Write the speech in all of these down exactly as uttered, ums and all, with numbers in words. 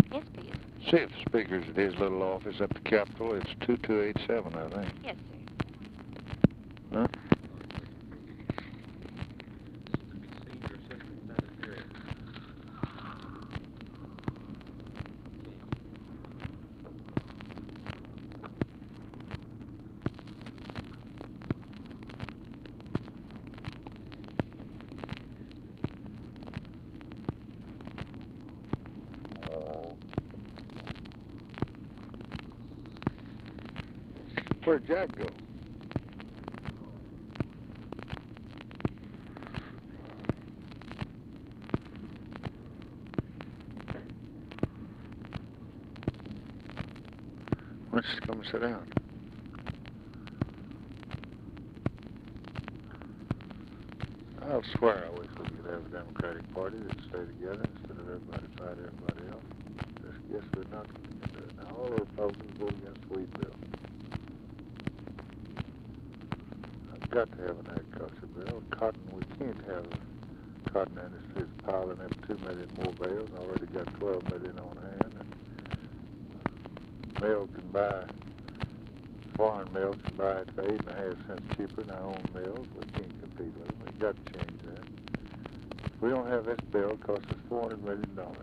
Yes, please. See if the speaker's at his little office at the Capitol. It's two two eight seven, I think. Yes, sir. Huh? Where'd Jack go? Why don't you come and sit down? I'll swear I wish we could have a Democratic Party that'd stay together instead of everybody fight everybody else. Just guess we're not going to do it. Now, all the Republicans vote against the wheat bill. I've got to have an agriculture bill. Cotton, we can't have a cotton industry that's piling up two million more bales. Already got twelve million on hand. And mill can buy, foreign mill can buy it for eight and a half cents cheaper than our own mills. We can't compete with them. We've got to change that. If we don't have this bill, it costs us four hundred million dollars.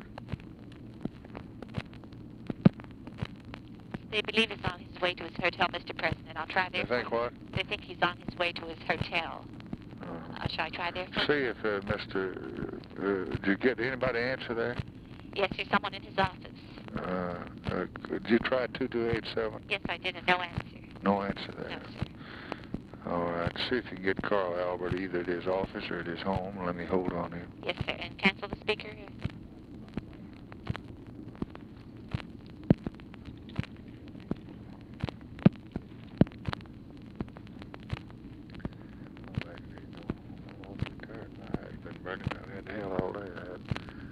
They believe he's on his way to his hotel, Mister President. I'll try there. You think what? They think he's on his way to his hotel. Uh, Uh, shall I try there first? see if uh, Mister Uh, did you get anybody to answer there? Yes, there's someone in his office. Uh, uh, did you try two two eight seven? Yes, I did, and no answer. No answer No, there. sir. All right. See if you can get Carl Albert either at his office or at his home. Let me hold on him. Yes, sir. And cancel the speaker. It's been burning out in hell all day. I had.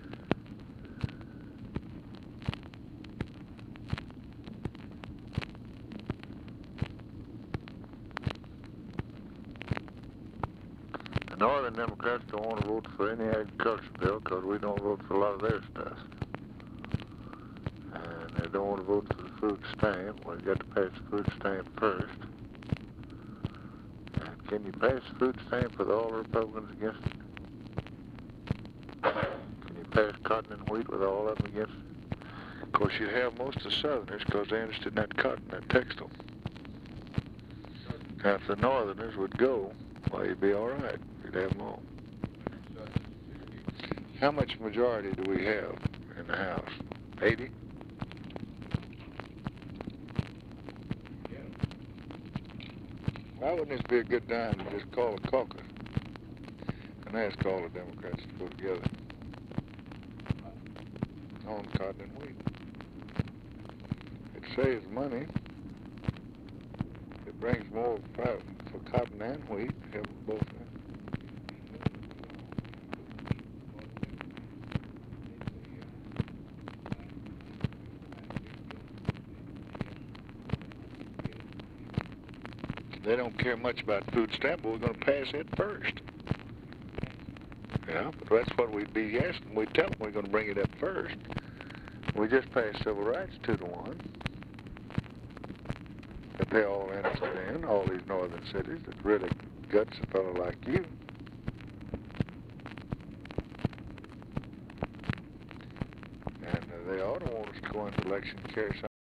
The Northern Democrats don't want to vote for any agriculture bill because we don't vote for a lot of their stuff. And they don't want to vote for the food stamp. We've got to pass the food stamp first. And can you pass the food stamp with all the Republicans against it? Can you pass cotton and wheat with all of them against it? Of course, you'd have most of the Southerners because they're interested in that cotton, that textile. Now, if the Northerners would go, well, you'd be all right. You'd have them all. How much majority do we have in the House? eighty? Why wouldn't this be a good time to just call a caucus and ask all the Democrats to put together on cotton and wheat? It saves money. It brings more for cotton and wheat. Have both. They don't care much about food stamp, but we're going to pass it first. Yeah, but that's what we'd be asking. We'd tell them we're going to bring it up first. We just passed civil rights two to one. That they're all interested in, all these northern cities that really guts a fellow like you. And uh, they ought to want us to go into election and carry some